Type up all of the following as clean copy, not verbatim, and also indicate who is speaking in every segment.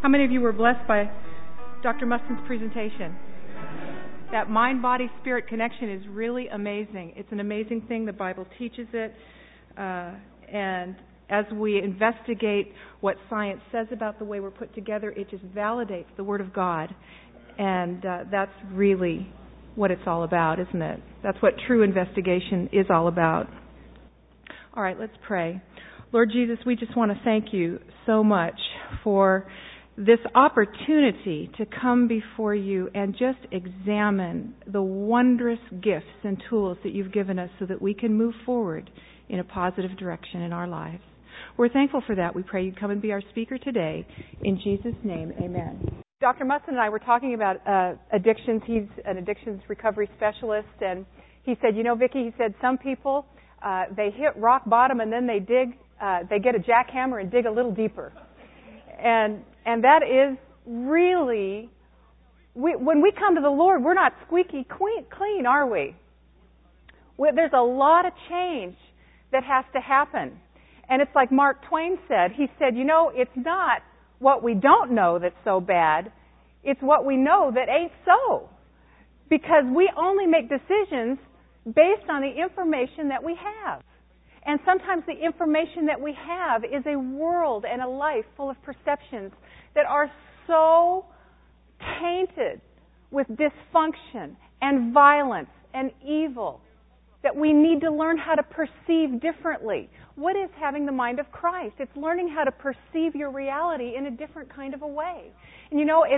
Speaker 1: How many of you were blessed by Dr. Mustin's presentation? That mind-body-spirit connection is really amazing. It's an amazing thing. The Bible teaches it. And as we investigate what science says about the way we're put together, it just validates the Word of God. And that's really what it's all about, isn't it? That's what true investigation is all about. All right, let's pray. Lord Jesus, we just want to thank you so much for this opportunity to come before you and just examine the wondrous gifts and tools that you've given us so that we can move forward in a positive direction in our lives. We're thankful for that. We pray you'd come and be our speaker today. In Jesus' name, amen. Dr. Mustin and I were talking about addictions. He's an addictions recovery specialist, and he said, you know, Vicki, he said, some people, they hit rock bottom and then they get a jackhammer and dig a little deeper. And that is really, when we come to the Lord, we're not squeaky clean, are we? There's a lot of change that has to happen. And it's like Mark Twain said. He said, you know, it's not what we don't know that's so bad. It's what we know that ain't so. Because we only make decisions based on the information that we have. And sometimes the information that we have is a world and a life full of perceptions that are so tainted with dysfunction and violence and evil that we need to learn how to perceive differently. What is having the mind of Christ? It's learning how to perceive your reality in a different kind of a way. And you know, in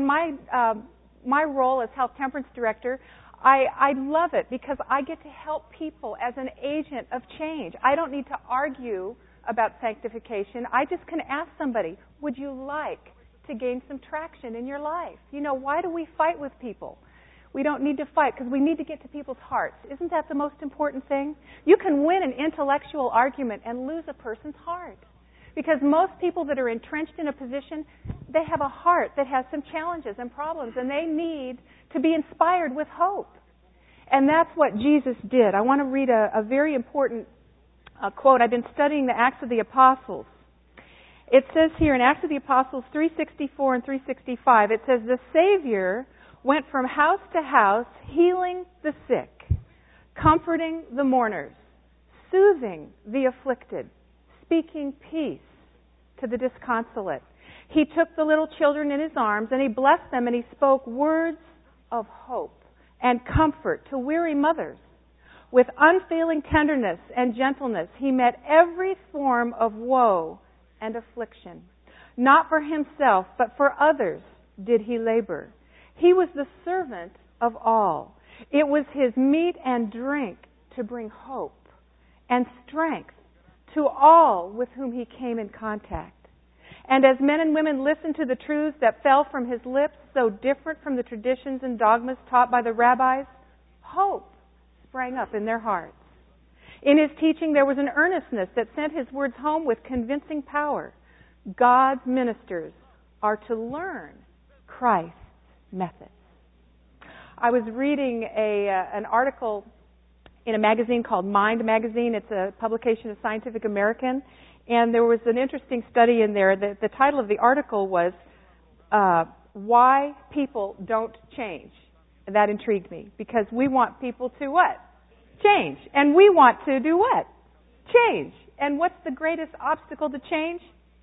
Speaker 1: my role as Health Temperance Director, I love it because I get to help people as an agent of change. I don't need to argue about sanctification. I just can ask somebody, would you like to gain some traction in your life? You know, why do we fight with people? We don't need to fight because we need to get to people's hearts. Isn't that the most important thing? You can win an intellectual argument and lose a person's heart. Because most people that are entrenched in a position, they have a heart that has some challenges and problems, and they need to be inspired with hope. And that's what Jesus did. I want to read a very important quote. I've been studying the Acts of the Apostles. It says here in Acts of the Apostles 3:64 and 3:65, it says, the Savior went from house to house, healing the sick, comforting the mourners, soothing the afflicted, speaking peace to the disconsolate. He took the little children in his arms and he blessed them and he spoke words of hope and comfort to weary mothers. With unfailing tenderness and gentleness, he met every form of woe and affliction. Not for himself, but for others did he labor. He was the servant of all. It was his meat and drink to bring hope and strength to all with whom he came in contact. And as men and women listened to the truths that fell from his lips, so different from the traditions and dogmas taught by the rabbis, hope sprang up in their hearts. In his teaching, there was an earnestness that sent his words home with convincing power. God's ministers are to learn Christ's methods. I was reading an article in a magazine called Mind Magazine. It's a publication of Scientific American. And there was an interesting study in there. The title of the article was Why People Don't Change. And that intrigued me because we want people to what? Change. And we want to do what? Change. And what's the greatest obstacle to change?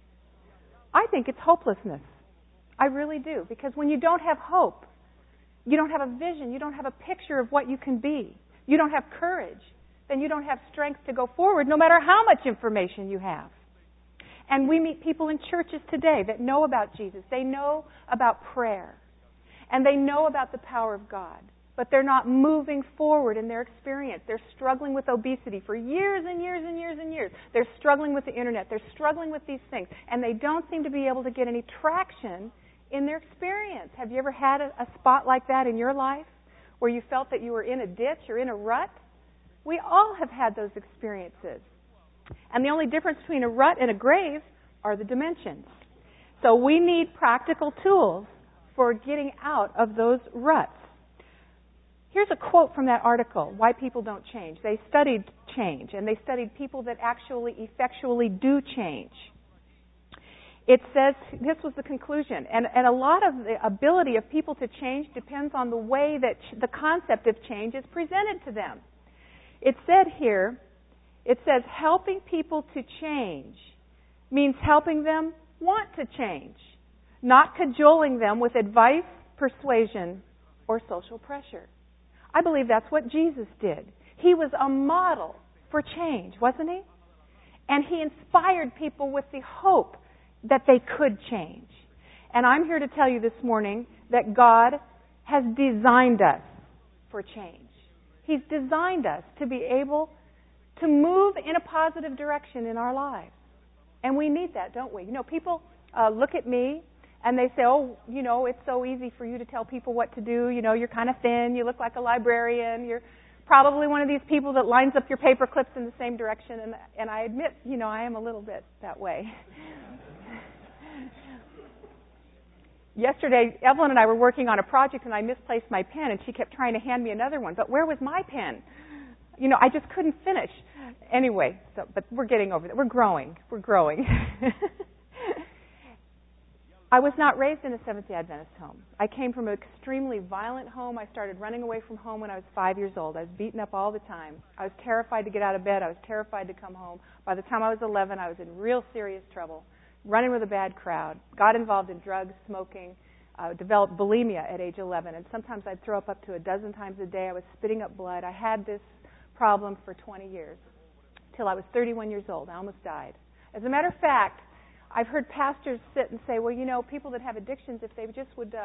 Speaker 1: I think it's hopelessness. I really do. Because when you don't have hope, you don't have a vision, you don't have a picture of what you can be, you don't have courage, then you don't have strength to go forward no matter how much information you have. And we meet people in churches today that know about Jesus. They know about prayer. And they know about the power of God. But they're not moving forward in their experience. They're struggling with obesity for years and years and years and years. They're struggling with the internet. They're struggling with these things. And they don't seem to be able to get any traction in their experience. Have you ever had a spot like that in your life where you felt that you were in a ditch or in a rut? We all have had those experiences. And the only difference between a rut and a grave are the dimensions. So we need practical tools for getting out of those ruts. Here's a quote from that article, Why People Don't Change. They studied change, and they studied people that actually effectually do change.
Speaker 2: It says, this was the conclusion, and a lot of the ability of people to change depends on the way that the concept of change is presented to them. It said here, it says helping people to change means helping them want to change, not cajoling them with advice, persuasion, or social pressure. I believe that's what Jesus did. He was a model for change, wasn't he? And he inspired people with the hope that they could change. And I'm here to tell you this morning that God has designed us for change. He's designed us to be able to move in a positive direction in our lives. And we need that, don't we? You know, people look at me and they say, oh, you know, it's so easy for you to tell people what to do. You know, you're kind of thin. You look like a librarian. You're probably one of these people that lines up your paper clips in the same direction. And I admit, you know, I am a little bit that way. Yesterday, Evelyn and I were working on a project, and I misplaced my pen, and she kept trying to hand me another one. But where was my pen? You know, I just couldn't finish. Anyway, but we're getting over that. We're growing. I was not raised in a Seventh-day Adventist home. I came from an extremely violent home. I started running away from home when I was 5 years old. I was beaten up all the time. I was terrified to get out of bed. I was terrified to come home. By the time I was 11, I was in real serious trouble, running with a bad crowd, got involved in drugs, smoking, developed bulimia at age 11, and sometimes I'd throw up to a dozen times a day. I was spitting up blood. I had this problem for 20 years, till I was 31 years old. I almost died. As a matter of fact, I've heard pastors sit and say, well, you know, people that have addictions, if they just would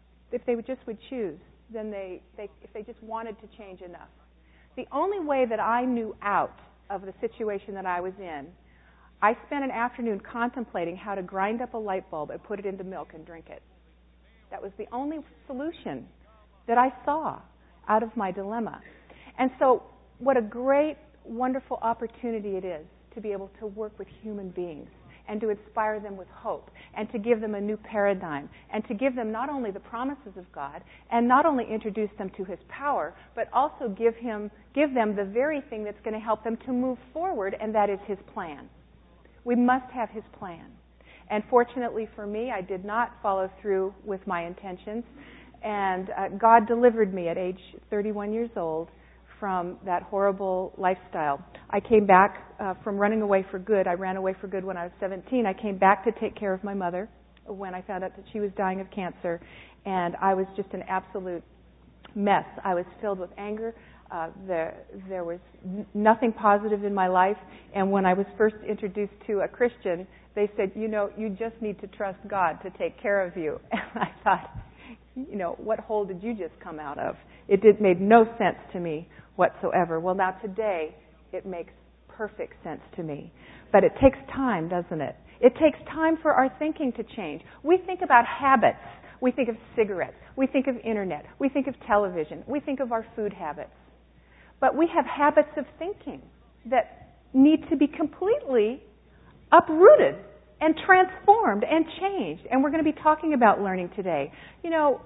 Speaker 2: choose, then if they just wanted to change enough. The only way that I knew out of the situation that I was in, I spent an afternoon contemplating how to grind up a light bulb and put it into milk and drink it. That was the only solution that I saw out of my dilemma. And so what a great, wonderful opportunity it is to be able to work with human beings and to inspire them with hope and to give them a new paradigm and to give them not only the promises of God and not only introduce them to His power, but also give them the very thing that's going to help them to move forward, and that is His plan. We must have His plan. And fortunately for me, I did not follow through with my intentions, and God delivered me at age 31 years old from that horrible lifestyle. I came back from running away for good. I ran away for good when I was 17. I came back to take care of my mother when I found out that she was dying of cancer, and I was just an absolute mess. I was filled with anger. There was nothing positive in my life, and when I was first introduced to a Christian, they said, you know, you just need to trust God to take care of you. And I thought, you know, what hole did you just come out of? It made no sense to me whatsoever. Well, now today, it makes perfect sense to me. But it takes time, doesn't it? It takes time for our thinking to change. We think about habits. We think of cigarettes. We think of internet. We think of television. We think of our food habits. But we have habits of thinking that need to be completely uprooted and transformed and changed. And we're going to be talking about learning today. You know,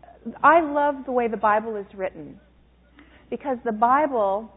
Speaker 2: I love the way the Bible is written, because the Bible,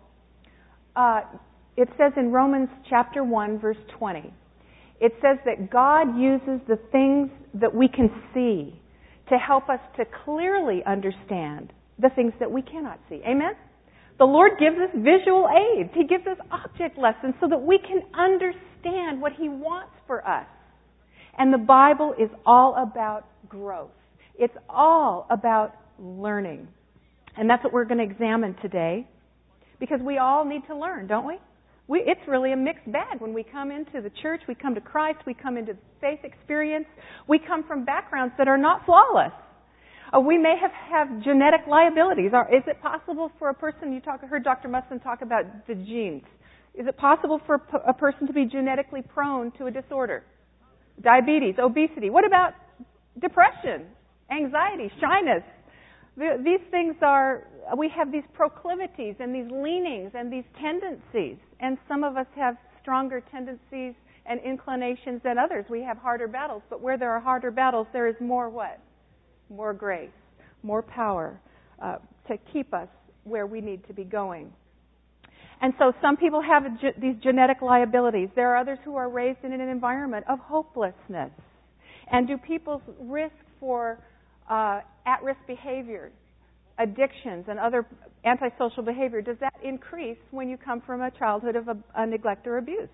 Speaker 2: it says in Romans chapter 1, verse 20, it says that God uses the things that we can see to help us to clearly understand the things that we cannot see. Amen? The Lord gives us visual aids. He gives us object lessons so that we can understand what He wants for us. And the Bible is all about growth. It's all about learning. And that's what we're going to examine today, because we all need to learn, don't we? It's really a mixed bag when we come into the church, we come to Christ, we come into faith experience. We come from backgrounds that are not flawless. We may have genetic liabilities. Is it possible for a person, heard Dr. Musson talk about the genes. Is it possible for a person to be genetically prone to a disorder? Diabetes, obesity. What about depression, anxiety, shyness? These things we have these proclivities and these leanings and these tendencies. And some of us have stronger tendencies and inclinations than others. We have harder battles. But where there are harder battles, there is more what? More grace, more power to keep us where we need to be going. And so some people have these genetic liabilities. There are others who are raised in an environment of hopelessness. And do people's risk for at-risk behavior, addictions, and other antisocial behavior, does that increase when you come from a childhood of a neglect or abuse?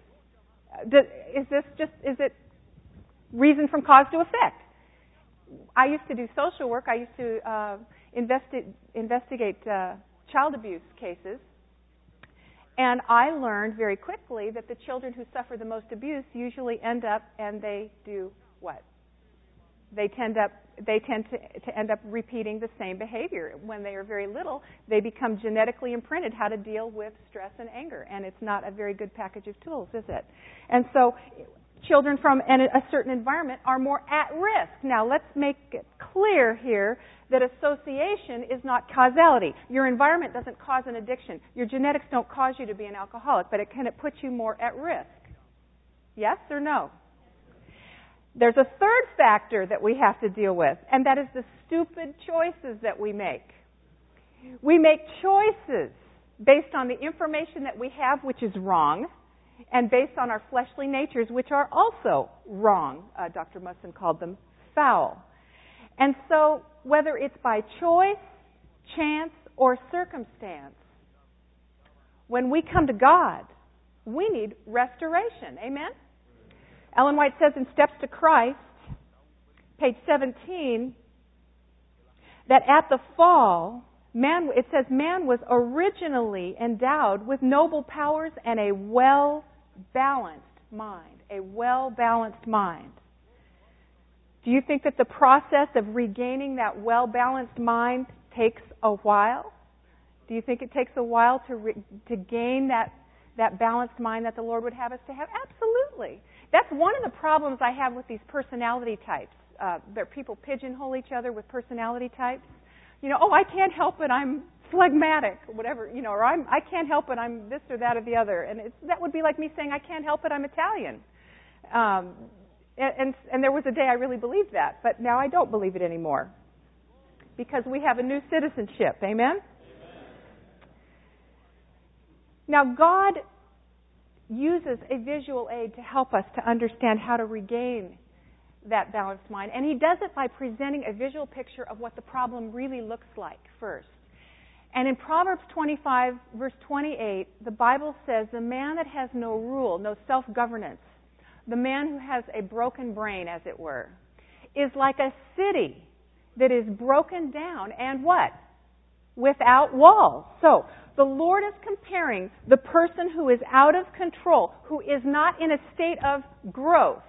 Speaker 2: Is it reason from cause to effect? I used to do social work. I used to investigate child abuse cases. And I learned very quickly that the children who suffer the most abuse usually end up, and they do what? They tend to end up repeating the same behavior. When they are very little, they become genetically imprinted how to deal with stress and anger. And it's not a very good package of tools, is it? And so children from a certain environment are more at risk. Now, let's make it clear here that association is not causality. Your environment doesn't cause an addiction. Your genetics don't cause you to be an alcoholic, but it put you more at risk. Yes or no? There's a third factor that we have to deal with, and that is the stupid choices that we make. We make choices based on the information that we have, which is wrong, and based on our fleshly natures, which are also wrong. Dr. Musson called them foul. And so, whether it's by choice, chance, or circumstance, when we come to God, we need restoration. Amen? Ellen White says in Steps to Christ, page 17, that at the fall, it says man was originally endowed with noble powers and a well-balanced mind. A well-balanced mind. Do you think that the process of regaining that well-balanced mind takes a while? Do you think it takes a while to gain that balanced mind that the Lord would have us to have? Absolutely. That's one of the problems I have with these personality types. People pigeonhole each other with personality types. I can't help it, I'm phlegmatic, or whatever, or I can't help it, I'm this or that or the other. And that would be like me saying, I can't help it, I'm Italian. And there was a day I really believed that, but now I don't believe it anymore. Because we have a new citizenship. Amen? Now, God uses a visual aid to help us to understand how to regain that balanced mind. And He does it by presenting a visual picture of what the problem really looks like first. And in Proverbs 25, verse 28, the Bible says, the man that has no rule, no self-governance, the man who has a broken brain, as it were, is like a city that is broken down and what? Without walls. So, the Lord is comparing the person who is out of control, who is not in a state of growth,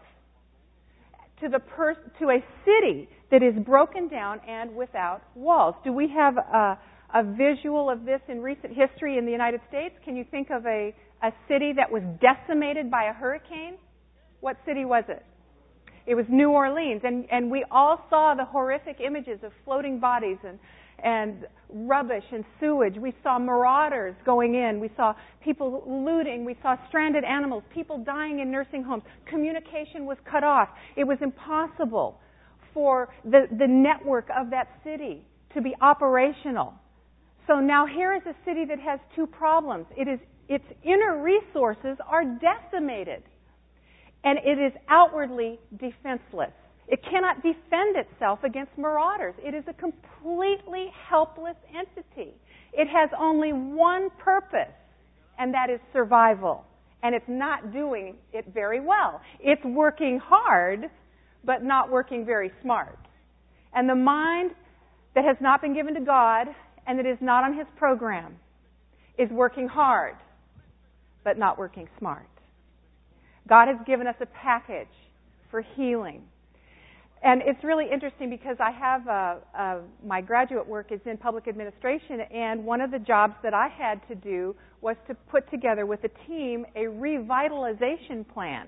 Speaker 2: to a city that is broken down and without walls. Do we have a visual of this in recent history in the United States? Can you think of a city that was decimated by a hurricane? What city was it? It was New Orleans. And we all saw the horrific images of floating bodies and rubbish and sewage. We saw marauders going in. We saw people looting. We saw stranded animals, people dying in nursing homes. Communication was cut off. It was impossible for the network of that city to be operational. So now here is a city that has two problems. Its inner resources are decimated, and it is outwardly defenseless. It cannot defend itself against marauders. It is a completely helpless entity. It has only one purpose, and that is survival. And it's not doing it very well. It's working hard, but not working very smart. And the mind that has not been given to God and that is not on His program is working hard, but not working smart. God has given us a package for healing. And it's really interesting because I have my graduate work is in public administration, and one of the jobs that I had to do was to put together with a team a revitalization plan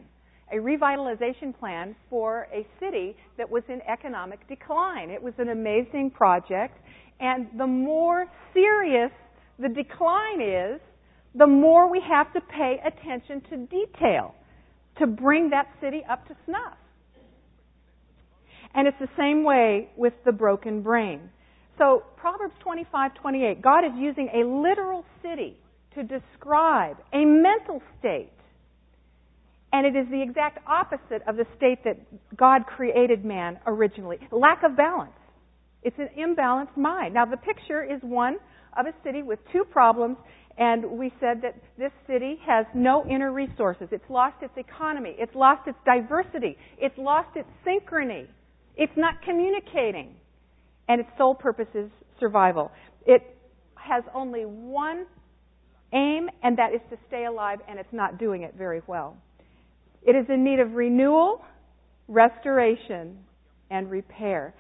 Speaker 2: for a city that was in economic decline. It was an amazing project, and the more serious the decline is, the more we have to pay attention to detail to bring that city up to snuff. And it's the same way with the broken brain. So Proverbs 25:28, God is using a literal city to describe a mental state. And it is the exact opposite of the state that God created man originally. Lack of balance. It's an imbalanced mind. Now, the picture is one of a city with two problems, and we said that this city has no inner resources. It's lost its economy. It's lost its diversity. It's lost its synchrony. It's not communicating. And its sole purpose is survival. It has only one aim, and that is to stay alive, and it's not doing it very well. It is in need of renewal, restoration, and repair.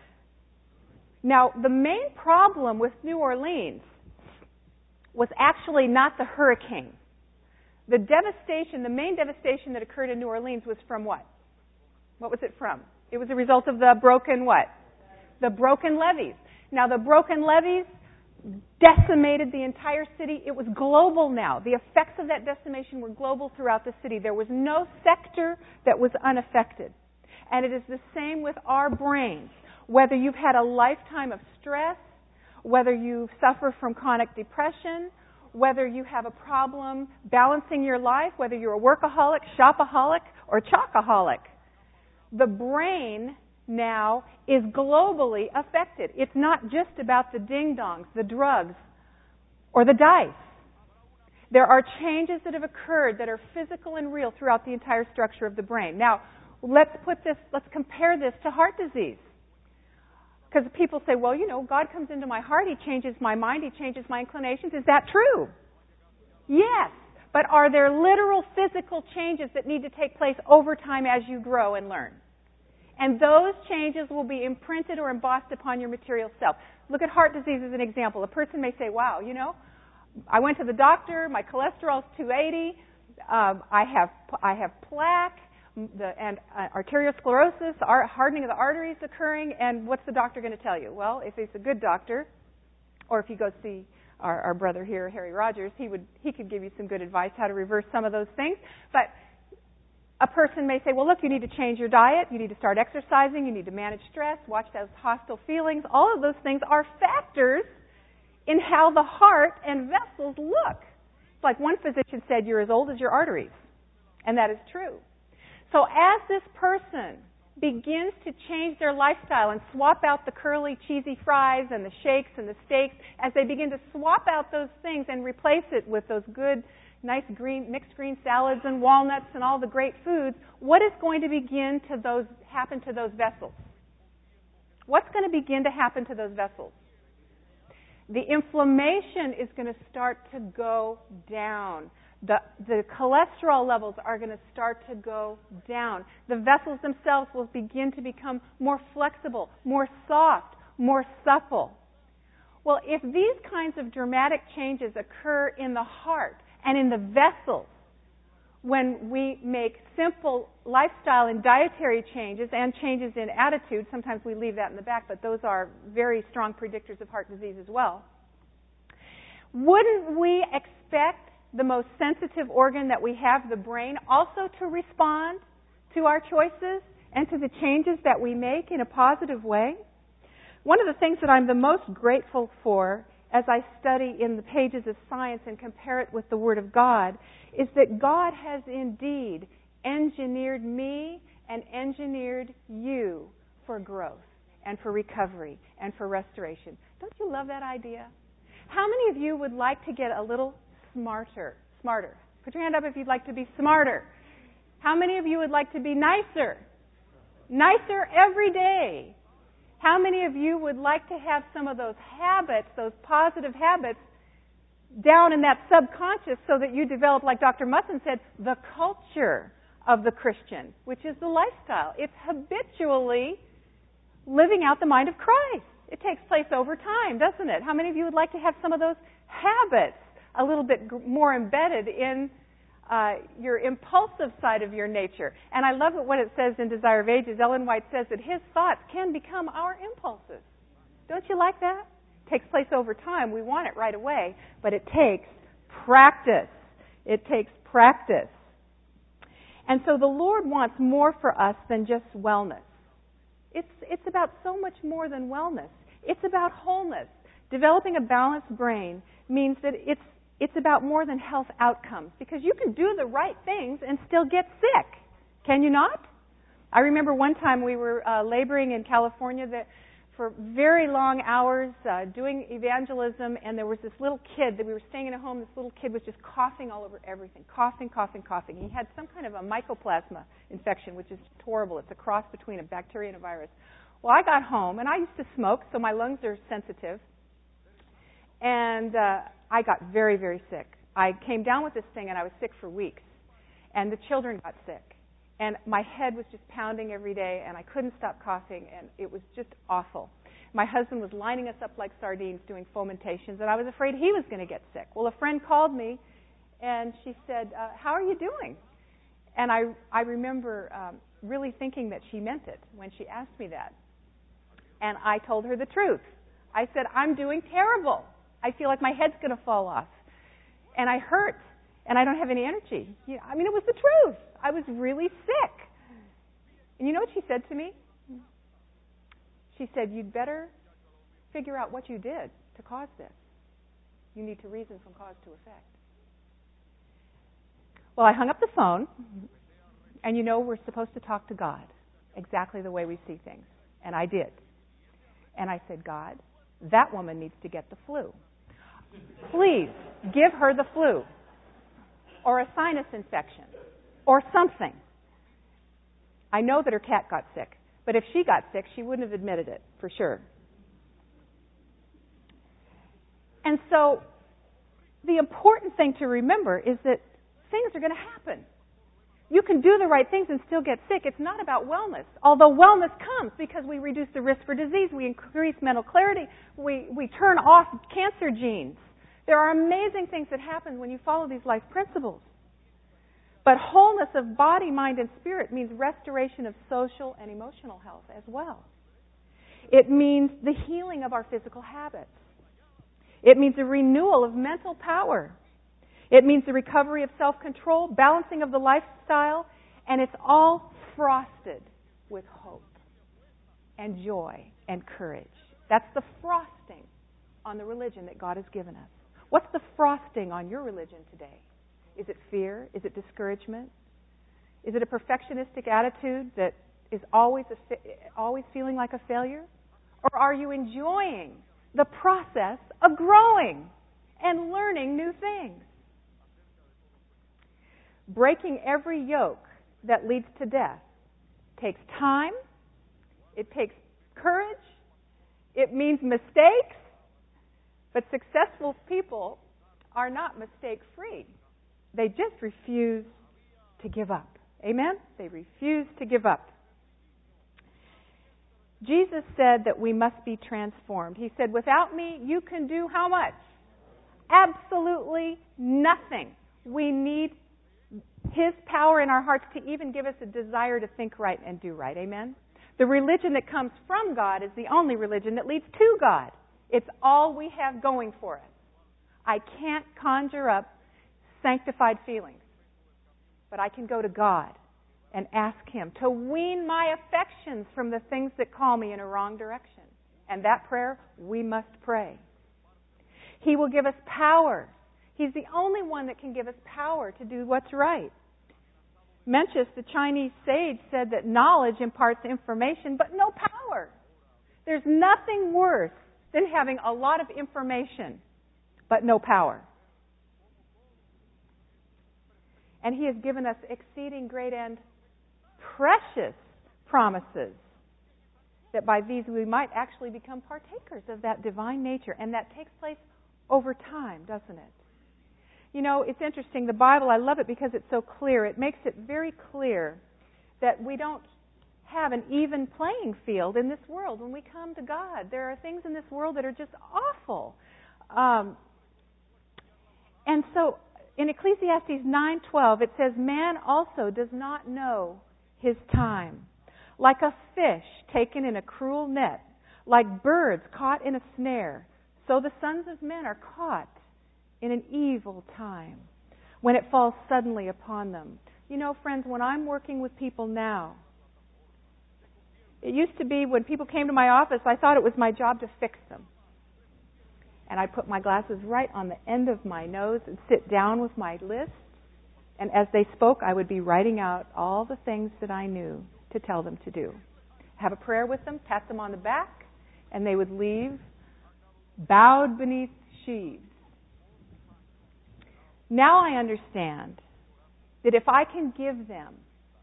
Speaker 2: Now, the main problem with New Orleans was actually not the hurricane. The devastation, the main devastation that occurred in New Orleans was from what? What was it from? It was a result of the broken what? The broken levees. Now, the broken levees decimated the entire city. It was global now. The effects of that decimation were global throughout the city. There was no sector that was unaffected. And it is the same with our brains. Whether you've had a lifetime of stress, whether you suffer from chronic depression, whether you have a problem balancing your life, whether you're a workaholic, shopaholic, or chocoholic, the brain now is globally affected. It's not just about the ding-dongs, the drugs, or the dice. There are changes that have occurred that are physical and real throughout the entire structure of the brain. Now, let's compare this to heart disease. Because people say, well, God comes into my heart, He changes my mind, He changes my inclinations. Is that true? Yes. But are there literal physical changes that need to take place over time as you grow and learn? And those changes will be imprinted or embossed upon your material self. Look at heart disease as an example. A person may say, wow, I went to the doctor, my cholesterol's 280, I have plaque, and arteriosclerosis, hardening of the arteries occurring, and what's the doctor going to tell you? Well, if he's a good doctor, or if you go see our brother here, Harry Rogers, he could give you some good advice how to reverse some of those things. But a person may say, well, look, you need to change your diet, you need to start exercising, you need to manage stress, watch those hostile feelings. All of those things are factors in how the heart and vessels look. It's like one physician said, you're as old as your arteries. And that is true. So as this person begins to change their lifestyle and swap out the curly, cheesy fries and the shakes and the steaks, as they begin to swap out those things and replace it with those good, nice mixed green salads and walnuts and all the great foods, what is going to begin to happen to those vessels? What's going to begin to happen to those vessels? The inflammation is going to start to go down. The cholesterol levels are going to start to go down. The vessels themselves will begin to become more flexible, more soft, more supple. Well, if these kinds of dramatic changes occur in the heart and in the vessels, when we make simple lifestyle and dietary changes and changes in attitude, sometimes we leave that in the back, but those are very strong predictors of heart disease as well. Wouldn't we expect the most sensitive organ that we have, the brain, also to respond to our choices and to the changes that we make in a positive way? One of the things that I'm the most grateful for as I study in the pages of science and compare it with the Word of God is that God has indeed engineered me and engineered you for growth and for recovery and for restoration. Don't you love that idea? How many of you would like to get a little smarter? Put your hand up if you'd like to be smarter. How many of you would like to be nicer? Nicer every day. How many of you would like to have some of those habits, those positive habits, down in that subconscious so that you develop, like Dr. Musson said, the culture of the Christian, which is the lifestyle. It's habitually living out the mind of Christ. It takes place over time, doesn't it? How many of you would like to have some of those habits a little bit more embedded in your impulsive side of your nature? And I love what it says in Desire of Ages. Ellen White says that his thoughts can become our impulses. Don't you like that? It takes place over time. We want it right away, but it takes practice. It takes practice. And so the Lord wants more for us than just wellness. It's about so much more than wellness. It's about wholeness. Developing a balanced brain means that it's about more than health outcomes, because you can do the right things and still get sick. Can you not? I remember one time we were laboring in California for very long hours doing evangelism, and there was this little kid that we were staying in a home. This little kid was just coughing all over everything, coughing. He had some kind of a mycoplasma infection, which is horrible. It's a cross between a bacteria and a virus. Well, I got home, and I used to smoke, so my lungs are sensitive, and I got very, very sick. I came down with this thing, and I was sick for weeks, and the children got sick. And my head was just pounding every day, and I couldn't stop coughing, and it was just awful. My husband was lining us up like sardines doing fomentations, and I was afraid he was going to get sick. Well, a friend called me, and she said, how are you doing? And I remember really thinking that she meant it when she asked me that. And I told her the truth. I said, I'm doing terrible. I feel like my head's going to fall off. And I hurt, and I don't have any energy. I mean, it was the truth. I was really sick. And you know what she said to me? She said, you'd better figure out what you did to cause this. You need to reason from cause to effect. Well, I hung up the phone, and you know we're supposed to talk to God exactly the way we see things. And I did. And I said, God, that woman needs to get the flu. Please, give her the flu. Or a sinus infection. Or something. I know that her cat got sick. But if she got sick, she wouldn't have admitted it, for sure. And so, the important thing to remember is that things are going to happen. You can do the right things and still get sick. It's not about wellness. Although wellness comes because we reduce the risk for disease, we increase mental clarity, we turn off cancer genes. There are amazing things that happen when you follow these life principles. But wholeness of body, mind, and spirit means restoration of social and emotional health as well. It means the healing of our physical habits. It means a renewal of mental power. It means the recovery of self-control, balancing of the lifestyle, and it's all frosted with hope and joy and courage. That's the frosting on the religion that God has given us. What's the frosting on your religion today? Is it fear? Is it discouragement? Is it a perfectionistic attitude that is always feeling like a failure? Or are you enjoying the process of growing and learning new things? Breaking every yoke that leads to death takes time. It takes courage. It means mistakes. But successful people are not mistake-free. They just refuse to give up. Amen? They refuse to give up. Jesus said that we must be transformed. He said, without me, you can do how much? Absolutely nothing. We need His power in our hearts to even give us a desire to think right and do right. Amen? The religion that comes from God is the only religion that leads to God. It's all we have going for us. I can't conjure up sanctified feelings. But I can go to God and ask Him to wean my affections from the things that call me in a wrong direction. And that prayer, we must pray. He will give us power. He's the only one that can give us power to do what's right. Mencius, the Chinese sage, said that knowledge imparts information, but no power. There's nothing worse than having a lot of information, but no power. And He has given us exceeding great and precious promises that by these we might actually become partakers of that divine nature. And that takes place over time, doesn't it? You know, it's interesting. The Bible, I love it because it's so clear. It makes it very clear that we don't have an even playing field in this world when we come to God. There are things in this world that are just awful. And so in Ecclesiastes 9:12, it says, man also does not know his time. Like a fish taken in a cruel net, like birds caught in a snare, so the sons of men are caught in an evil time, when it falls suddenly upon them. You know, friends, when I'm working with people now, it used to be when people came to my office, I thought it was my job to fix them. And I'd put my glasses right on the end of my nose and sit down with my list And as they spoke, I would be writing out all the things that I knew to tell them to do. Have a prayer with them, pat them on the back, and they would leave bowed beneath sheaves. Now I understand that if I can give them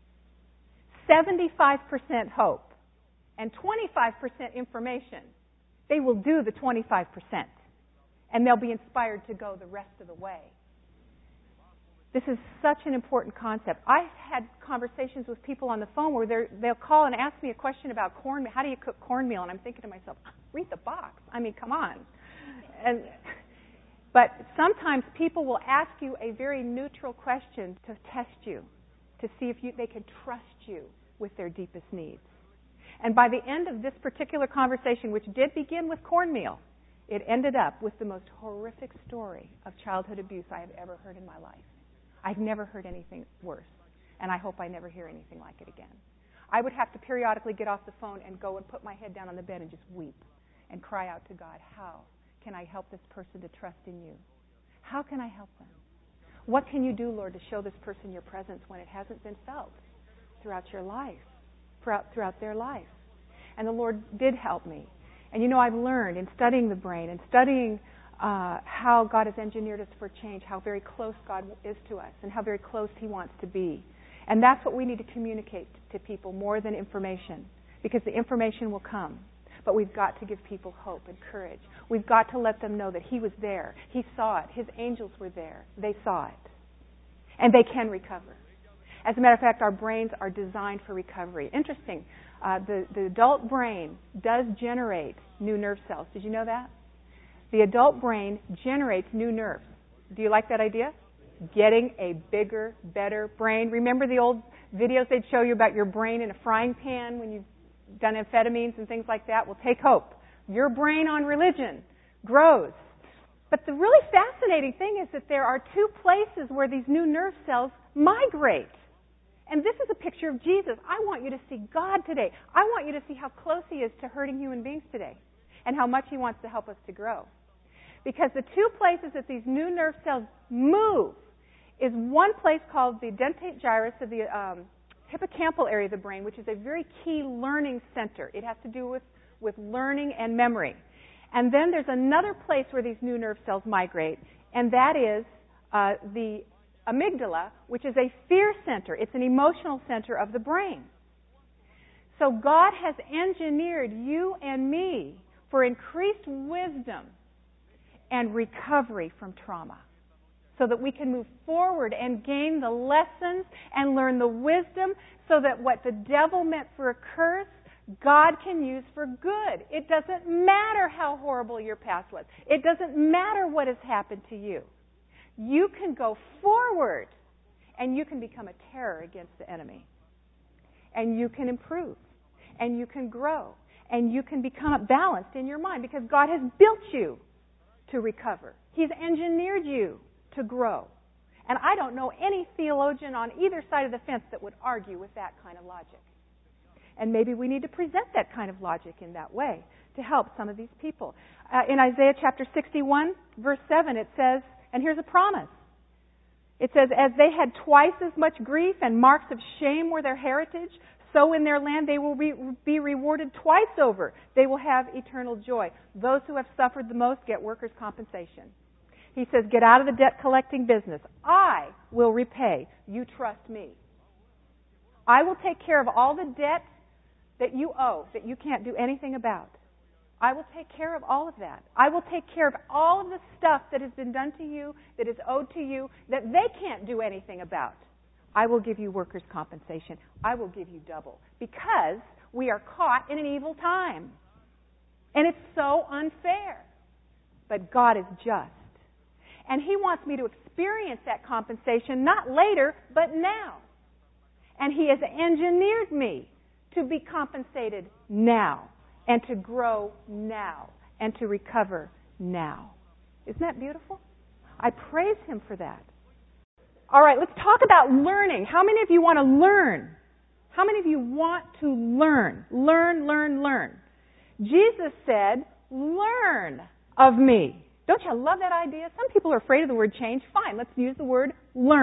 Speaker 2: 75% hope and 25% information, they will do the 25%. And they'll be inspired to go the rest of the way. This is such an important concept. I've had conversations with people on the phone where they'll call and ask me a question about cornmeal. How do you cook cornmeal? And I'm thinking to myself, read the box. I mean, come on. But sometimes people will ask you a very neutral question to test you, to see if they can trust you with their deepest needs. And by the end of this particular conversation, which did begin with cornmeal, it ended up with the most horrific story of childhood abuse I have ever heard in my life. I've never heard anything worse, and I hope I never hear anything like it again. I would have to periodically get off the phone and go and put my head down on the bed and just weep and cry out to God, how can I help this person to trust in you? How can I help them? What can you do, Lord, to show this person your presence when it hasn't been felt throughout your life, throughout their life? And the Lord did help me. And you know, I've learned in studying the brain and studying how God has engineered us for change, how very close God is to us and how very close He wants to be. And that's what we need to communicate to people more than information, because the information will come. But we've got to give people hope and courage. We've got to let them know that He was there. He saw it. His angels were there. They saw it. And they can recover. As a matter of fact, our brains are designed for recovery. Interesting. The adult brain does generate new nerve cells. Did you know that? The adult brain generates new nerves. Do you like that idea? Getting a bigger, better brain. Remember the old videos they'd show you about your brain in a frying pan when you've done amphetamines and things like that? Well, take hope. Your brain on religion grows. But the really fascinating thing is that there are two places where these new nerve cells migrate. And this is a picture of Jesus. I want you to see God today. I want you to see how close He is to hurting human beings today and how much He wants to help us to grow. Because the two places that these new nerve cells move is one place called the dentate gyrus of the hippocampal area of the brain, which is a very key learning center. It has to do with learning and memory. And then there's another place where these new nerve cells migrate, and that is the amygdala, which is a fear center. It's an emotional center of the brain. So God has engineered you and me for increased wisdom and recovery from trauma, so that we can move forward and gain the lessons and learn the wisdom, so that what the devil meant for a curse, God can use for good. It doesn't matter how horrible your past was. It doesn't matter what has happened to you. You can go forward and you can become a terror against the enemy. And you can improve. And you can grow. And you can become balanced in your mind, because God has built you to recover. He's engineered you to grow. And I don't know any theologian on either side of the fence that would argue with that kind of logic. And maybe we need to present that kind of logic in that way to help some of these people. In Isaiah chapter 61, verse 7, it says, and here's a promise. It says, as they had twice as much grief and marks of shame were their heritage, so in their land they will be rewarded twice over. They will have eternal joy. Those who have suffered the most get workers' compensation. He says, get out of the debt collecting business. I will repay. You trust me. I will take care of all the debt that you owe, that you can't do anything about. I will take care of all of that. I will take care of all of the stuff that has been done to you, that is owed to you, that they can't do anything about. I will give you workers' compensation. I will give you double, because we are caught in an evil time. And it's so unfair. But God is just. And He wants me to experience that compensation not later, but now. And He has engineered me to be compensated now, and to grow now, and to recover now. Isn't that beautiful? I praise Him for that. All right, let's talk about learning. How many of you want to learn? How many of you want to learn? Learn, learn, learn. Jesus said, learn of me. Don't you love that idea? Some people are afraid of the word change. Fine, let's use the word learn.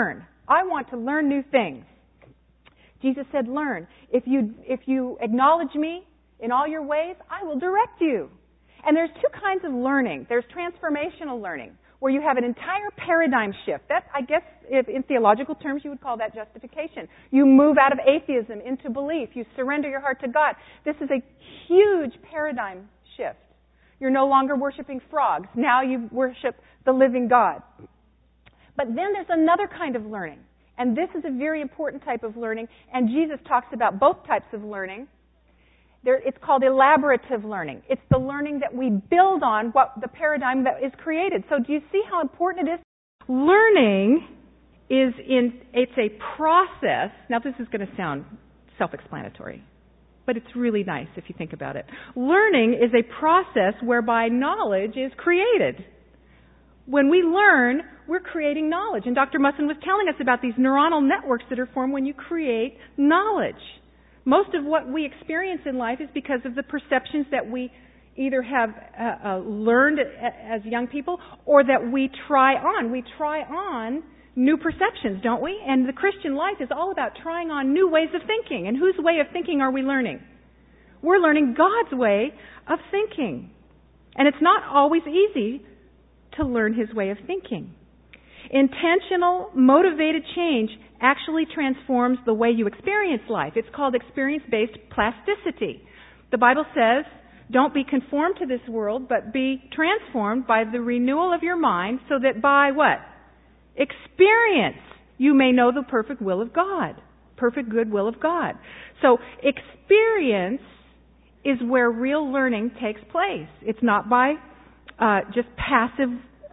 Speaker 2: I want to learn new things. Jesus said, learn. If you acknowledge me in all your ways, I will direct you. And there's two kinds of learning. There's transformational learning, where you have an entire paradigm shift. That, I guess, if in theological terms, you would call that justification. You move out of atheism into belief. You surrender your heart to God. This is a huge paradigm shift. You're no longer worshiping frogs. Now you worship the living God. But then there's another kind of learning. And this is a very important type of learning. And Jesus talks about both types of learning. It's called elaborative learning. It's the learning that we build on the paradigm that is created. So do you see how important it is? Learning it's a process. Now this is going to sound self-explanatory, but it's really nice if you think about it. Learning is a process whereby knowledge is created. When we learn, we're creating knowledge. And Dr. Musson was telling us about these neuronal networks that are formed when you create knowledge. Most of what we experience in life is because of the perceptions that we either have learned as young people or that we try on. We try on new perceptions, don't we? And the Christian life is all about trying on new ways of thinking. And whose way of thinking are we learning? We're learning God's way of thinking. And it's not always easy to learn His way of thinking. Intentional, motivated change actually transforms the way you experience life. It's called experience-based plasticity. The Bible says, don't be conformed to this world, but be transformed by the renewal of your mind so that by what? Experience, you may know the perfect will of God. Perfect good will of God. So experience is where real learning takes place. It's not by just passive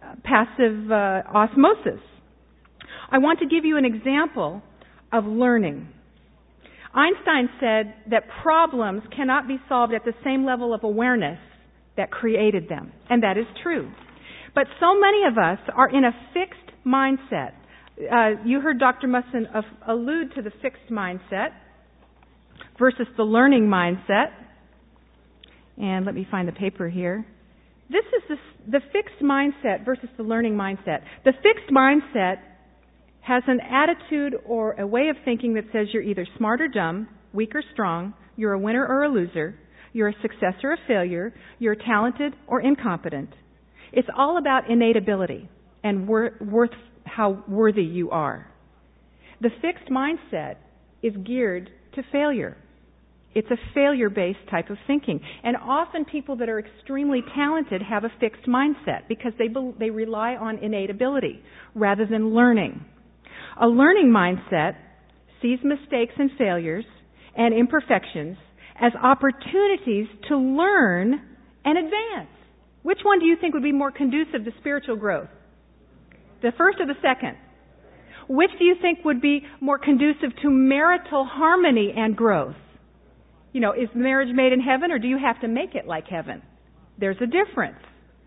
Speaker 2: osmosis. I want to give you an example of learning. Einstein said that problems cannot be solved at the same level of awareness that created them. And that is true. But so many of us are in a fixed mindset. You heard Dr. Musson allude to the fixed mindset versus the learning mindset. And let me find the paper here. This is the fixed mindset versus the learning mindset. The fixed mindset has an attitude or a way of thinking that says you're either smart or dumb, weak or strong, you're a winner or a loser, you're a success or a failure, you're talented or incompetent. It's all about innate ability and how worthy you are. The fixed mindset is geared to failure. It's a failure-based type of thinking. And often people that are extremely talented have a fixed mindset because they rely on innate ability rather than learning. A learning mindset sees mistakes and failures and imperfections as opportunities to learn and advance. Which one do you think would be more conducive to spiritual growth? The first or the second? Which do you think would be more conducive to marital harmony and growth? You know, is marriage made in heaven or do you have to make it like heaven? There's a difference.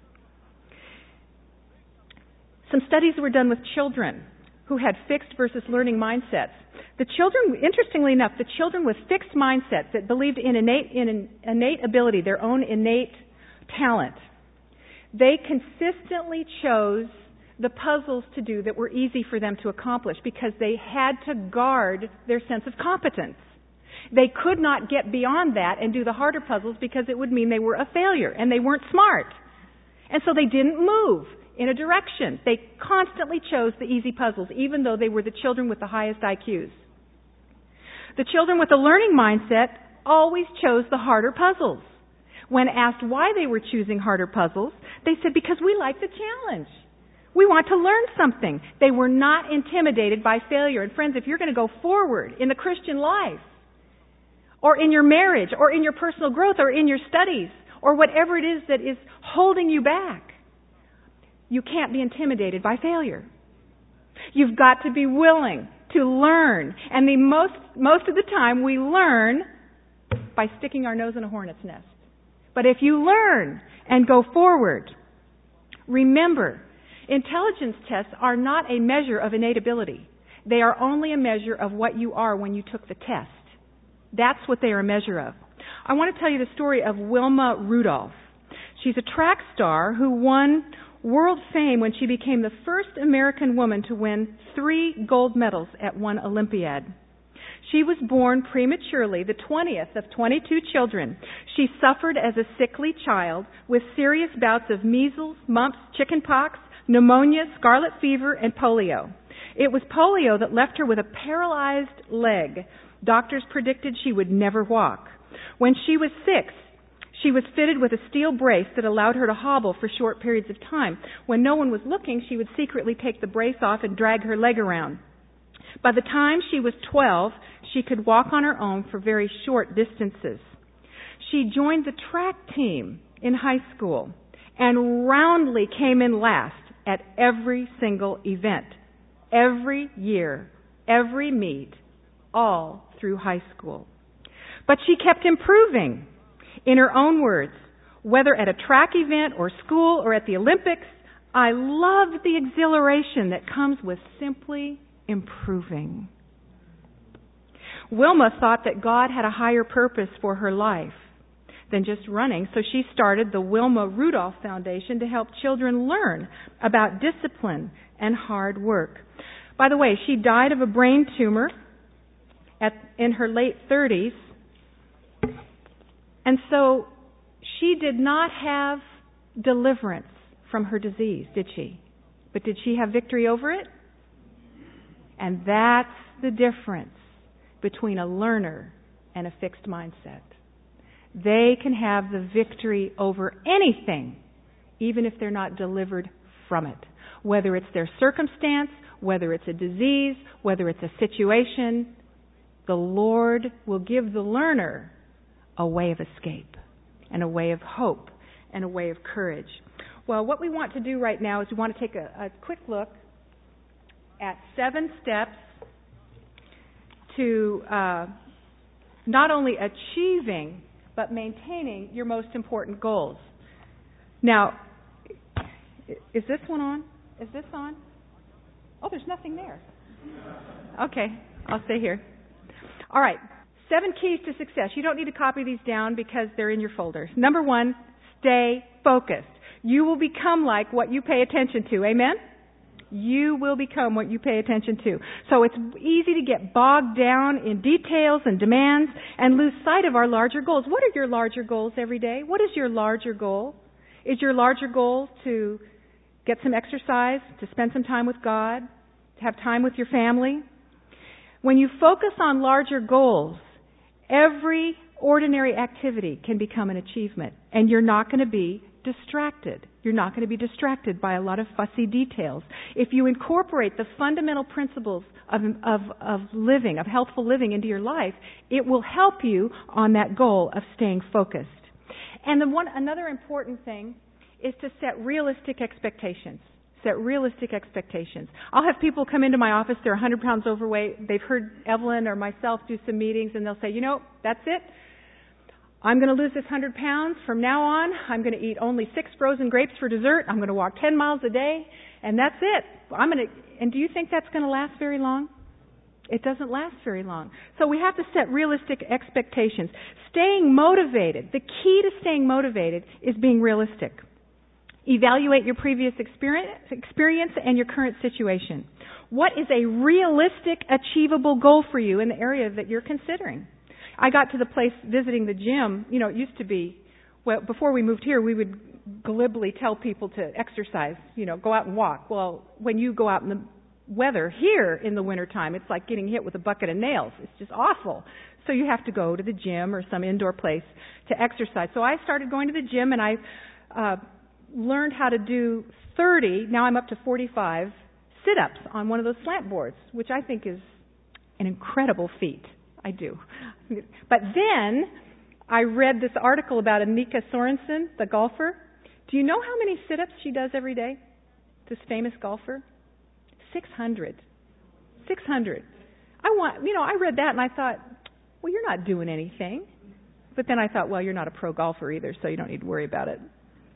Speaker 2: Some studies were done with children who had fixed versus learning mindsets. The children, interestingly enough, the children with fixed mindsets that believed in innate ability, their own innate talent, they consistently chose the puzzles to do that were easy for them to accomplish because they had to guard their sense of competence. They could not get beyond that and do the harder puzzles because it would mean they were a failure and they weren't smart. And so they didn't move in a direction. They constantly chose the easy puzzles, even though they were the children with the highest IQs. The children with a learning mindset always chose the harder puzzles. When asked why they were choosing harder puzzles, they said, because we like the challenge. We want to learn something. They were not intimidated by failure. And friends, if you're going to go forward in the Christian life, or in your marriage, or in your personal growth, or in your studies, or whatever it is that is holding you back, you can't be intimidated by failure. You've got to be willing to learn. And most of the time we learn by sticking our nose in a hornet's nest. But if you learn and go forward, remember, intelligence tests are not a measure of innate ability. They are only a measure of what you are when you took the test. That's what they are a measure of. I want to tell you the story of Wilma Rudolph. She's a track star who won
Speaker 1: world fame when she became the first American woman to win 3 gold medals at one Olympiad. She was born prematurely, the 20th of 22 children. She suffered as a sickly child with serious bouts of measles, mumps, chickenpox, pneumonia, scarlet fever, and polio. It was polio that left her with a paralyzed leg. Doctors predicted she would never walk. When she was 6, she was fitted with a steel brace that allowed her to hobble for short periods of time. When no one was looking, she would secretly take the brace off and drag her leg around. By the time she was 12, she could walk on her own for very short distances. She joined the track team in high school and roundly came in last at every single event, every year, every meet, all through high school. But she kept improving. In her own words, whether at a track event or school or at the Olympics, I loved the exhilaration that comes with simply improving. Wilma thought that God had a higher purpose for her life than just running, so she started the Wilma Rudolph Foundation to help children learn about discipline and hard work. By the way, she died of a brain tumor in her late 30s, and so she did not have deliverance from her disease, did she? But did she have victory over it? And that's the difference between a learner and a fixed mindset. They can have the victory over anything, even if they're not delivered from it. Whether it's their circumstance, whether it's a disease, whether it's a situation, the Lord will give the learner a way of escape and a way of hope and a way of courage. Well, what we want to do right now is we want to take a quick look at 7 steps to not only achieving but maintaining your most important goals. Now, is this one on? Is this on? Oh, there's nothing there. Okay, I'll stay here. All right, 7 keys to success. You don't need to copy these down because they're in your folder. Number 1, stay focused. You will become like what you pay attention to. Amen? You will become what you pay attention to. So it's easy to get bogged down in details and demands and lose sight of our larger goals. What are your larger goals every day? What is your larger goal? Is your larger goal to get some exercise, to spend some time with God, to have time with your family? When you focus on larger goals, every ordinary activity can become an achievement, and you're not going to be distracted. You're not going to be distracted by a lot of fussy details. If you incorporate the fundamental principles of living, of healthful living into your life, it will help you on that goal of staying focused. And another important thing is to set realistic expectations. Set realistic expectations. I'll have people come into my office, they're 100 pounds overweight, they've heard Evelyn or myself do some meetings, and they'll say, that's it. I'm going to lose this 100 pounds. From now on, I'm going to eat only 6 frozen grapes for dessert. I'm going to walk 10 miles a day, and that's it. And do you think that's going to last very long? It doesn't last very long. So we have to set realistic expectations. Staying motivated. The key to staying motivated is being realistic. Evaluate your previous experience and your current situation. What is a realistic, achievable goal for you in the area that you're considering? I got to the place visiting the gym. It used to be, before we moved here, we would glibly tell people to exercise, go out and walk. Well, when you go out in the weather here in the wintertime, it's like getting hit with a bucket of nails. It's just awful. So you have to go to the gym or some indoor place to exercise. So I started going to the gym, and I learned how to do 30, now I'm up to 45, sit-ups on one of those slant boards, which I think is an incredible feat. I do. But then I read this article about Annika Sorensen, the golfer. Do you know how many sit-ups she does every day? This famous golfer? 600. 600. I read that and I thought, well, you're not doing anything. But then I thought, well, you're not a pro golfer either, so you don't need to worry about it.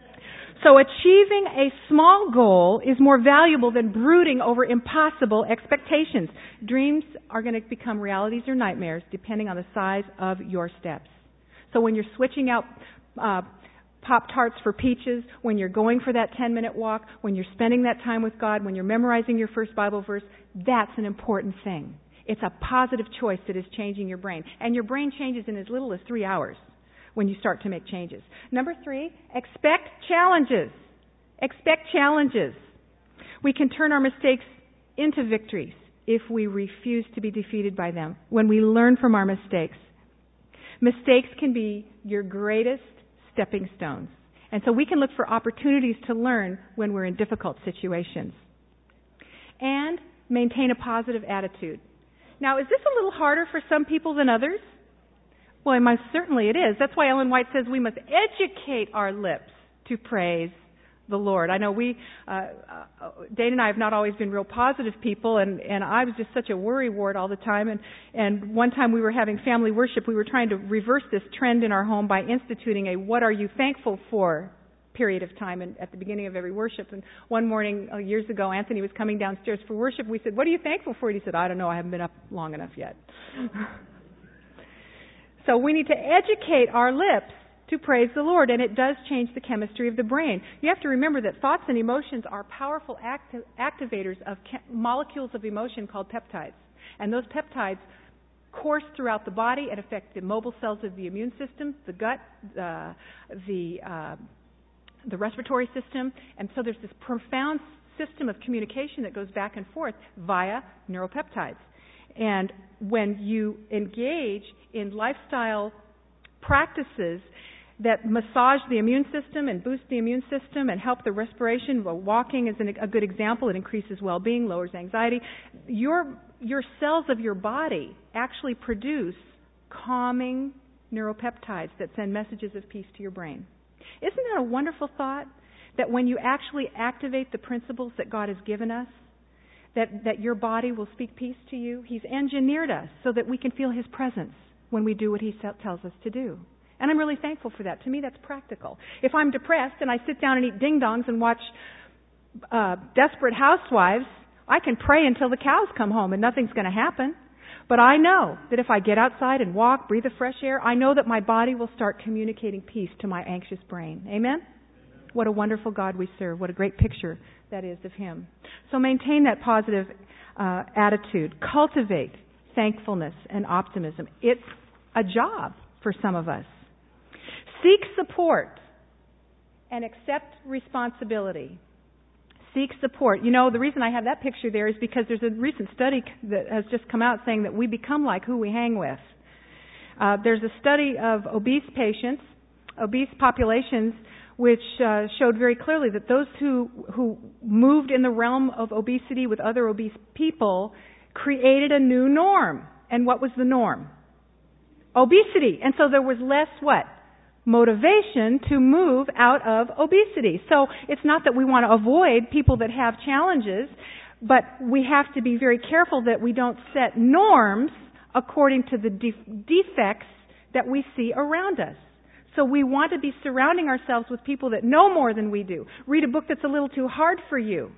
Speaker 1: So achieving a small goal is more valuable than brooding over impossible expectations. Dreams are going to become realities or nightmares depending on the size of your steps. So when you're switching out Pop-Tarts for peaches, when you're going for that 10-minute walk, when you're spending that time with God, when you're memorizing your first Bible verse, that's an important thing. It's a positive choice that is changing your brain. And your brain changes in as little as 3 hours when you start to make changes. Number 3, expect challenges. Expect challenges. We can turn our mistakes into victories if we refuse to be defeated by them, when we learn from our mistakes. Mistakes can be your greatest stepping stones. And so we can look for opportunities to learn when we're in difficult situations. And maintain a positive attitude. Now, is this a little harder for some people than others? Well, most certainly it is. That's why Ellen White says we must educate our lips to praise the Lord. I know Dane and I have not always been real positive people, and I was just such a worrywart all the time. And one time we were having family worship, we were trying to reverse this trend in our home by instituting a "What are you thankful for?" period of time at the beginning of every worship. And one morning, years ago, Anthony was coming downstairs for worship. We said, "What are you thankful for?" And he said, "I don't know. I haven't been up long enough yet." So we need to educate our lips to praise the Lord, and it does change the chemistry of the brain. You have to remember that thoughts and emotions are powerful activators of molecules of emotion called peptides. And those peptides course throughout the body and affect the mobile cells of the immune system, the gut, the respiratory system. And so there's this profound system of communication that goes back and forth via neuropeptides. And when you engage in lifestyle practices that massage the immune system and boost the immune system and help the respiration, well, walking is a good example. It increases well-being, lowers anxiety. Your cells of your body actually produce calming neuropeptides that send messages of peace to your brain. Isn't that a wonderful thought? That when you actually activate the principles that God has given us, that your body will speak peace to you. He's engineered us so that we can feel His presence when we do what He tells us to do. And I'm really thankful for that. To me, that's practical. If I'm depressed and I sit down and eat ding-dongs and watch Desperate Housewives, I can pray until the cows come home and nothing's going to happen. But I know that if I get outside and walk, breathe the fresh air, I know that my body will start communicating peace to my anxious brain. Amen? What a wonderful God we serve. What a great picture that is of Him. So maintain that positive attitude. Cultivate thankfulness and optimism. It's a job for some of us. Seek support and accept responsibility. Seek support. You know, the reason I have that picture there is because there's a recent study that has just come out saying that we become like who we hang with. There's a study of obese patients, obese populations, which showed very clearly that those who moved in the realm of obesity with other obese people created a new norm. And what was the norm? Obesity. And so there was less what? Motivation to move out of obesity. So it's not that we want to avoid people that have challenges, but we have to be very careful that we don't set norms according to the defects that we see around us. So we want to be surrounding ourselves with people that know more than we do. Read a book that's a little too hard for you,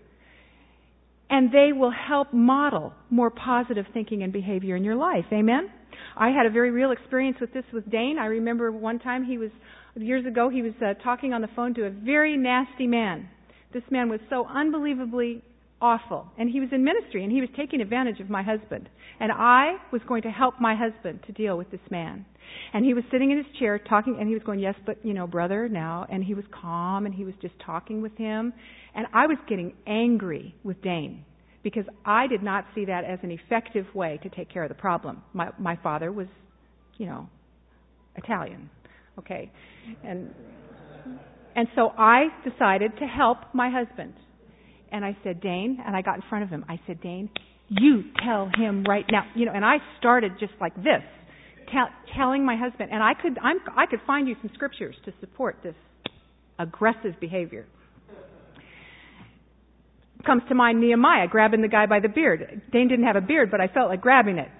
Speaker 1: and they will help model more positive thinking and behavior in your life. Amen? I had a very real experience with this with Dane. I remember one time years ago, he was talking on the phone to a very nasty man. This man was so unbelievably awful. And he was in ministry, and he was taking advantage of my husband. And I was going to help my husband to deal with this man. And he was sitting in his chair talking, and he was going, "Yes, but, brother, now." And he was calm, and he was just talking with him. And I was getting angry with Dane, because I did not see that as an effective way to take care of the problem. My father was, Italian, okay? And so I decided to help my husband. And I said, "Dane," and I got in front of him. I said, "Dane, you tell him right now." And I started just like this, telling my husband. And I could find you some scriptures to support this aggressive behavior. Comes to mind Nehemiah grabbing the guy by the beard. Dane didn't have a beard, but I felt like grabbing it.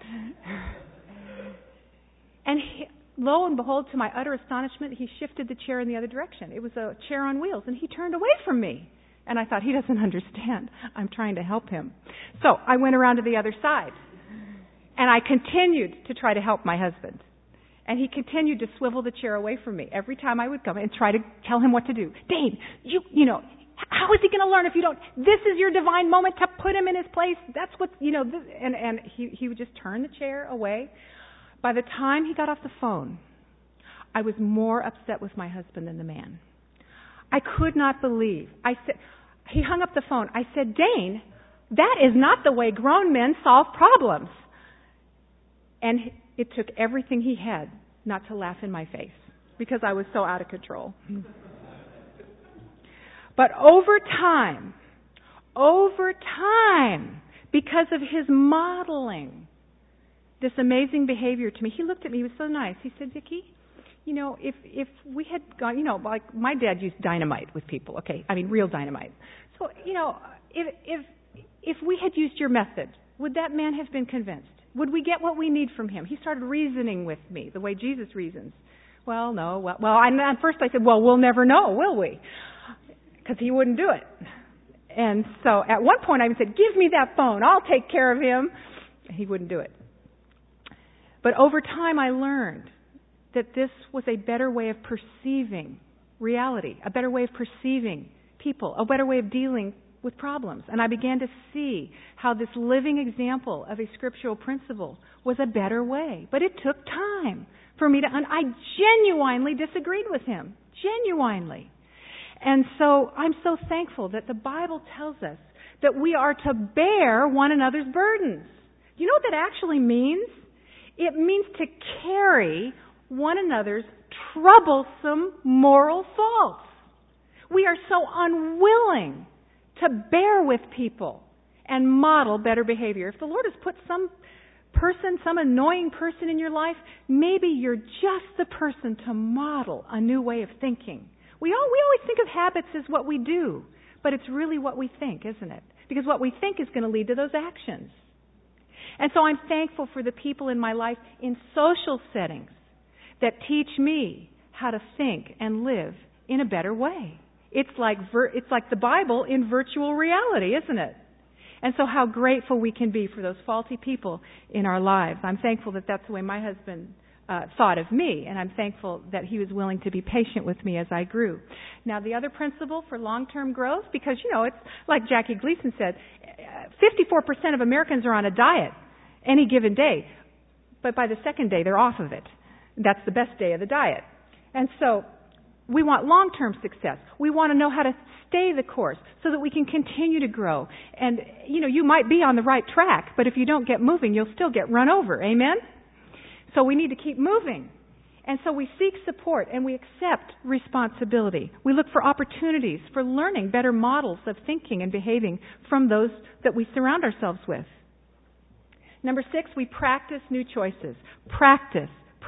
Speaker 1: And lo and behold, to my utter astonishment, he shifted the chair in the other direction. It was a chair on wheels, and he turned away from me. And I thought, he doesn't understand. I'm trying to help him. So I went around to the other side, and I continued to try to help my husband. And he continued to swivel the chair away from me every time I would come and try to tell him what to do. Dane, you know, how is he going to learn if you don't? This is your divine moment to put him in his place. That's what, you know, and he would just turn the chair away. By the time he got off the phone, I was more upset with my husband than the man. I could not believe. He hung up the phone. I said, Dane, that is not the way grown men solve problems. And it took everything he had not to laugh in my face because I was so out of control. But over time, because of his modeling this amazing behavior to me, he looked at me, he was so nice. He said, Vicki, you know, if we had gone, you know, like my dad used dynamite with people, okay? I mean, real dynamite. So, you know, if we had used your method, would that man have been convinced? Would we get what we need from him? He started reasoning with me the way Jesus reasons. Well, no. Well, at first I said, well, we'll never know, will we? Because he wouldn't do it. And so at one point I even said, give me that phone. I'll take care of him. He wouldn't do it. But over time I learned that this was a better way of perceiving reality, a better way of perceiving people, a better way of dealing with problems. And I began to see how this living example of a scriptural principle was a better way. But it took time for me to... I genuinely disagreed with him. Genuinely. And so I'm so thankful that the Bible tells us that we are to bear one another's burdens. Do you know what that actually means? It means to carry one another's troublesome moral faults. We are so unwilling to bear with people and model better behavior. If the Lord has put some person, some annoying person in your life, maybe you're just the person to model a new way of thinking. We always think of habits as what we do, but it's really what we think, isn't it? Because what we think is going to lead to those actions. And so I'm thankful for the people in my life in social settings that teach me how to think and live in a better way. It's like the Bible in virtual reality, isn't it? And so how grateful we can be for those faulty people in our lives. I'm thankful that that's the way my husband thought of me, and I'm thankful that he was willing to be patient with me as I grew. Now, the other principle for long-term growth, because, you know, it's like Jackie Gleason said, 54% of Americans are on a diet any given day, but by the second day they're off of it. That's the best day of the diet. And so we want long-term success. We want to know how to stay the course so that we can continue to grow. And, you know, you might be on the right track, but if you don't get moving, you'll still get run over. Amen? So we need to keep moving. And so we seek support and we accept responsibility. We look for opportunities for learning better models of thinking and behaving from those that we surround ourselves with. Number 6, we practice new choices. Practice.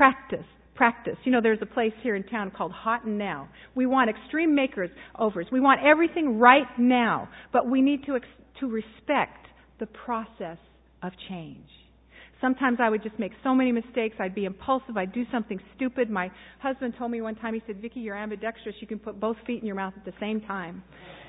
Speaker 1: You know, there's a place here in town called Hot and Now. We want extreme makeovers. We want everything right now. But we need to respect the process of change. Sometimes I would just make so many mistakes. I'd be impulsive. I'd do something stupid. My husband told me one time, he said, Vicki, you're ambidextrous. You can put both feet in your mouth at the same time.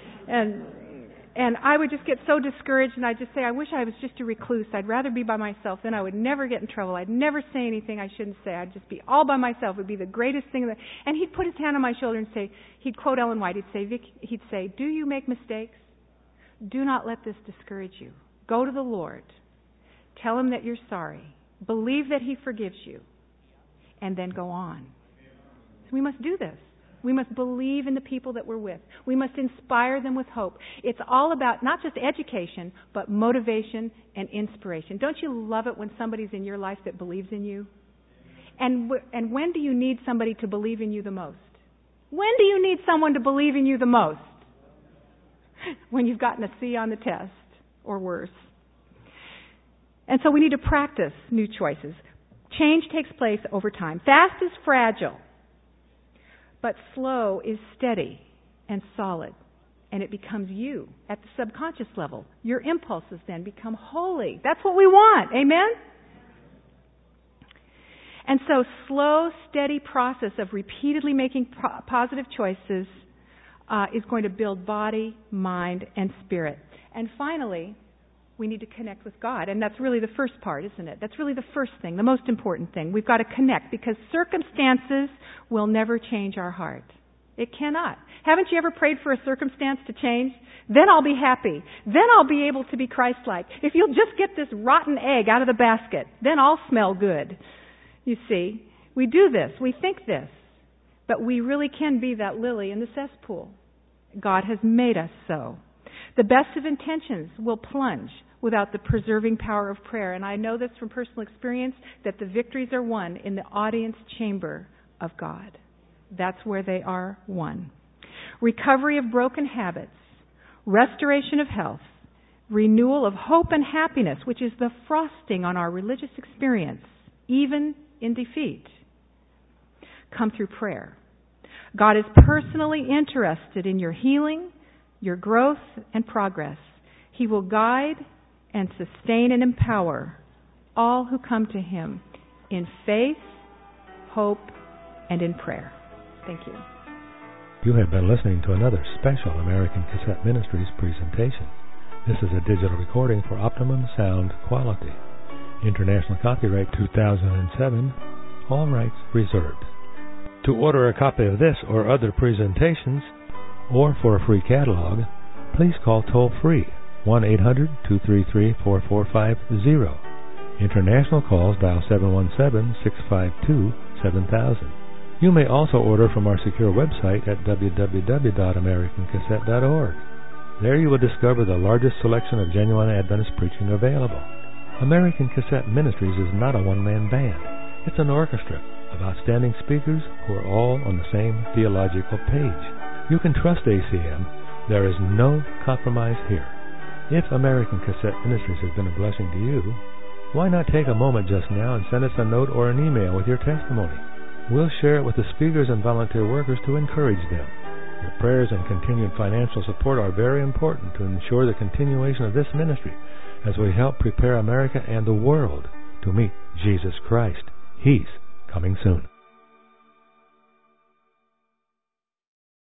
Speaker 1: And I would just get so discouraged, and I'd just say, I wish I was just a recluse. I'd rather be by myself. Then I would never get in trouble. I'd never say anything I shouldn't say. I'd just be all by myself. It would be the greatest thing. And he'd put his hand on my shoulder and say, he'd quote Ellen White. He'd say, do you make mistakes? Do not let this discourage you. Go to the Lord. Tell him that you're sorry. Believe that he forgives you. And then go on. So we must do this. We must believe in the people that we're with. We must inspire them with hope. It's all about not just education, but motivation and inspiration. Don't you love it when somebody's in your life that believes in you? And when do you need somebody to believe in you the most? When do you need someone to believe in you the most? When you've gotten a C on the test, or worse. And so we need to practice new choices. Change takes place over time. Fast is fragile. But slow is steady and solid, and it becomes you at the subconscious level. Your impulses then become holy. That's what we want. Amen? And so slow, steady process of repeatedly making positive choices is going to build body, mind, and spirit. And finally, we need to connect with God. And that's really the first part, isn't it? That's really the first thing, the most important thing. We've got to connect because circumstances will never change our heart. It cannot. Haven't you ever prayed for a circumstance to change? Then I'll be happy. Then I'll be able to be Christ-like. If you'll just get this rotten egg out of the basket, then I'll smell good. You see, we do this. We think this. But we really can be that lily in the cesspool. God has made us so. The best of intentions will plunge without the preserving power of prayer. And I know this from personal experience, that the victories are won in the audience chamber of God. That's where they are won. Recovery of broken habits, restoration of health, renewal of hope and happiness, which is the frosting on our religious experience, even in defeat, come through prayer. God is personally interested in your healing, your growth, and progress. He will guide and sustain and empower all who come to Him in faith, hope, and in prayer. Thank you.
Speaker 3: You have been listening to another special American Cassette Ministries presentation. This is a digital recording for optimum sound quality. International copyright 2007. All rights reserved. To order a copy of this or other presentations, or for a free catalog, please call toll-free 1-800-233-4450. International calls dial 717-652-7000. You may also order from our secure website at www.americancassette.org. There you will discover the largest selection of genuine Adventist preaching available. American Cassette Ministries is not a one-man band. It's an orchestra of outstanding speakers who are all on the same theological page. You can trust ACM. There is no compromise here. If American Cassette Ministries has been a blessing to you, why not take a moment just now and send us a note or an email with your testimony? We'll share it with the speakers and volunteer workers to encourage them. Your prayers and continued financial support are very important to ensure the continuation of this ministry as we help prepare America and the world to meet Jesus Christ. He's coming soon.